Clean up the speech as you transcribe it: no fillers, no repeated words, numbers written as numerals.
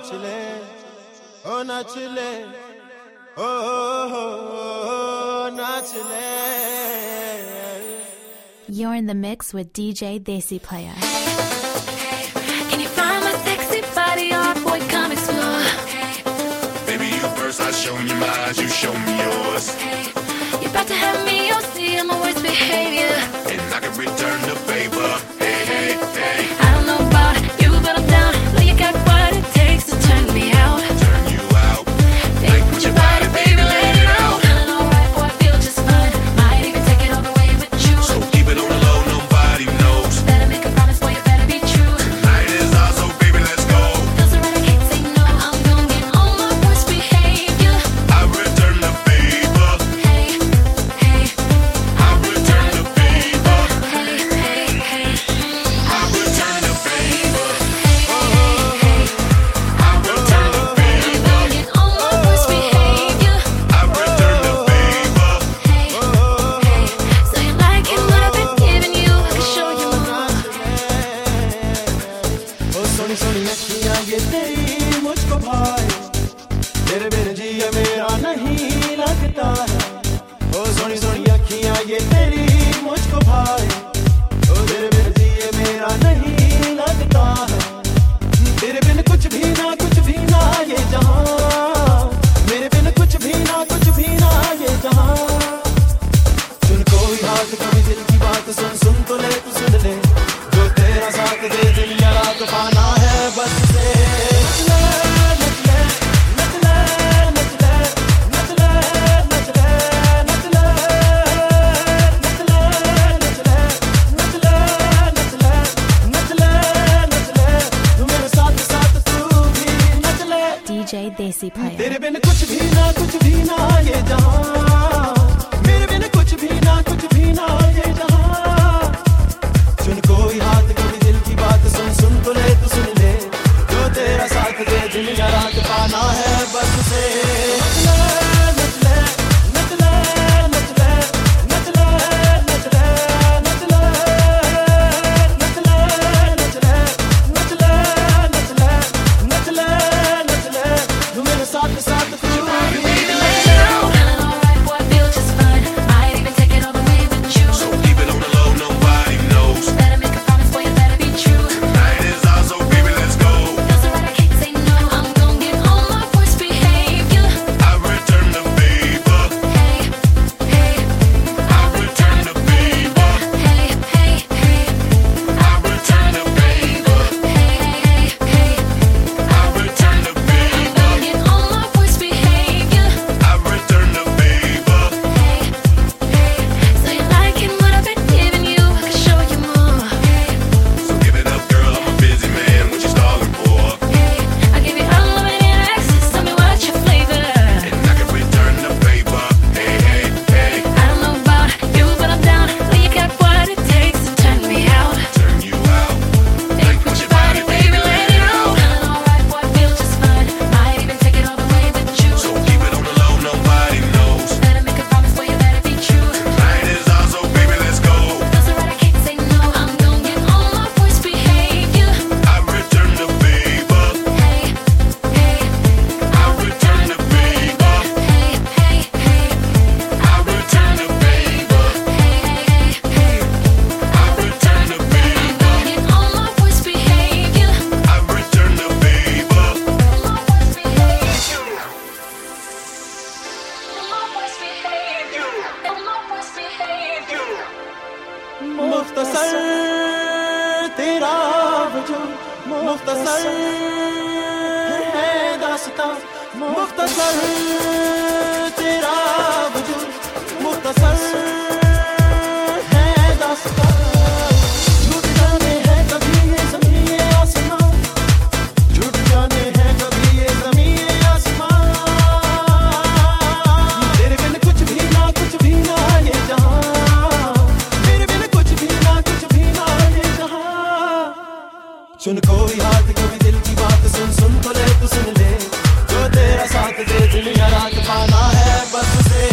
नाचले ओ नाचले ओ नाचले. You're in the mix with DJ Desi Player. Can you find my sexy body? Oh boy, come explore. Baby, you first, I show you mine, you show me yours. You're about to have me, you'll see I'm my worst behavior. And I can return the favor. Hey, hey, hey. I don't know about you, but I'm down. Know you got what it takes to turn me out. Turn you out. Think with your body, baby, let it out. Feeling alright, boy, I feel just fine. Might even take it all the way with you. So keep it on the low, nobody knows. Better make a promise, boy, you better be true. Tonight is ours, so baby, let's go. Feels so right, I can't say no. I'm gonna get on my worst behavior. I return the favor. Hey, hey. I return the favor. Hey, hey, hey. I return the favor. Hey, hey, hey. I return the favor. Get on my worst behavior. I return the favor. Hey, hey. So you like it what I've been giving you? I can show you more. ओ सोनी सोनी अखियां ये तेरी मुझको भाई, तेरे बिन जिया मेरा नहीं लगता है. ओ सोनी सोनी अखियां ये तेरी मुझको भाई, ओ तेरे बिन जिया मेरा नहीं लगता है. तेरे बिन कुछ भी ना ये जहां, मेरे बिन कुछ भी ना ये जहां. सुन कोई हाथ कभी दिल की बात सुन सुन तो ले तू सुन ले, जो तेरा साथ दे दिन या रात पाना है बस से. तू मेरे साथ साथ तू भी नच ले. DJ Desi Player. तेरे बिन कुछ भी ना ये जहां, मेरे बिन कुछ भी ना ये जहां. सुन कोई हाथ कभी दिल की बात सुन सुन तो ले तू सुन ले, जो तेरा साथ दे दिन या रात पाना है बस से. नच ले नच ले नच ले नच ले नच ले नच ले नच ले नच ले नच ले नच ले नच ले नच ले. तू मेरे साथ साथ तू भी Feeling alright, boy, I feel just fine. Might even take it all the way with you. So keep it on the low, nobody knows. Better make a promise, boy, you better be true. Tonight is ours, so baby, let's go. Feels so right, I can't say no. I'm gonna get on my worst behavior. I return the favor. Hey, hey. I return the favor. Hey, hey, hey. I return the favor. Hey, hey, hey. I return the favor. Gonna get on my worst behavior. I return the favor. Hey, hey. So you like it what I've been giving you? I can show you more. So give it up, girl. I'm a busy man. What you stalling for? Hey, I give you unlimited access. Tell me what's your flavor. And I can return the favor. Hey, hey, hey. I don't know about you, but I'm down. Well, you got what it takes to turn me out. Turn you out. Think with your body, baby, let it out. Feeling alright, boy, I feel just fine. Might even take it all the way with you. So keep it on the low, nobody knows. Better make a promise, boy, you better be true. Tonight is ours, so baby, let's go. Feels so right, I can't say no. I'm gonna get on my worst behavior. I return the favor. Hey, hey. I return the favor. Hey, hey, hey. I return the favor. Hey, hey, hey. I return the favor. Get on my worst behavior. I return the favor. My worst behavior. My worst behavior. My worst behavior. मुख्तसर तेरा वजूद, मुख्तसर है दास्तां. मुख्तसर तेरा वजूद, मुख्तसर है दास्तां. झूठ जाने हैं कभी ये ज़मीं ये आसमां, झूठ जाने हैं कभी ये ज़मीं ये आसमां. तेरे बिन कुछ भी ना ये जहां, मेरे बिन कुछ भी ना ये जहां. सुन कोई हाथ कभी दिल की बात सुन सुन तो ले तू सुन ले, जो तेरा साथ दे दिन या रात पाना है बस से.